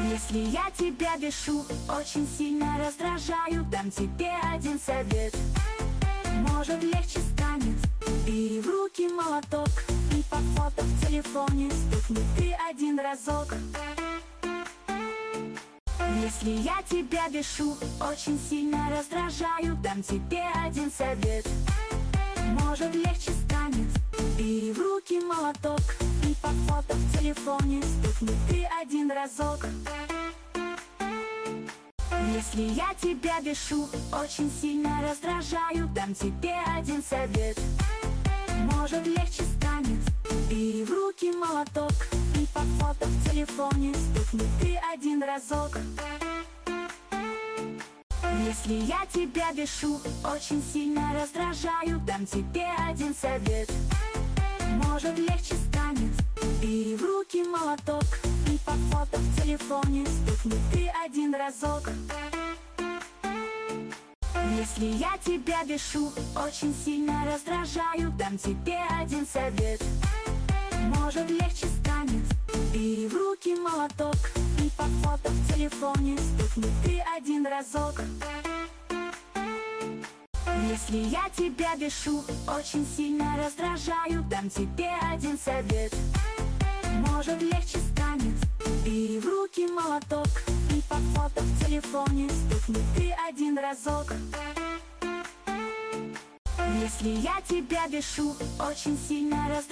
Если я тебя бешу, очень сильно раздражаю, дам тебе один совет. Может, легче станет. Бери в руки молоток и по фото в телефоне стукни ты один разок. Если я тебя бешу, очень сильно раздражаю, дам тебе один совет. Может, легче станет. Бери в руки молоток и по фото в телефоне стукни ты один разок. Если я тебя бешу, очень сильно раздражаю, дам тебе один совет. Может, легче станет. Бери в руки молоток и по фото в телефоне стукни ты один разок. Если я тебя бешу, очень сильно раздражаю, дам тебе один совет. Может, легче станет. Бери в руки молоток и по фото в телефоне стукни ты один разок. Если я тебя бешу, очень сильно раздражаю, дам тебе один совет. Может, легче станет. Бери в руки молоток и по фото в телефоне стукни ты один разок. Если я тебя бешу, очень сильно раздражаю, дам тебе один совет. Может, легче станет. Бери в руки молоток и по фото в телефоне стукни ты один разок. Если я тебя бешу, очень сильно раздражаю.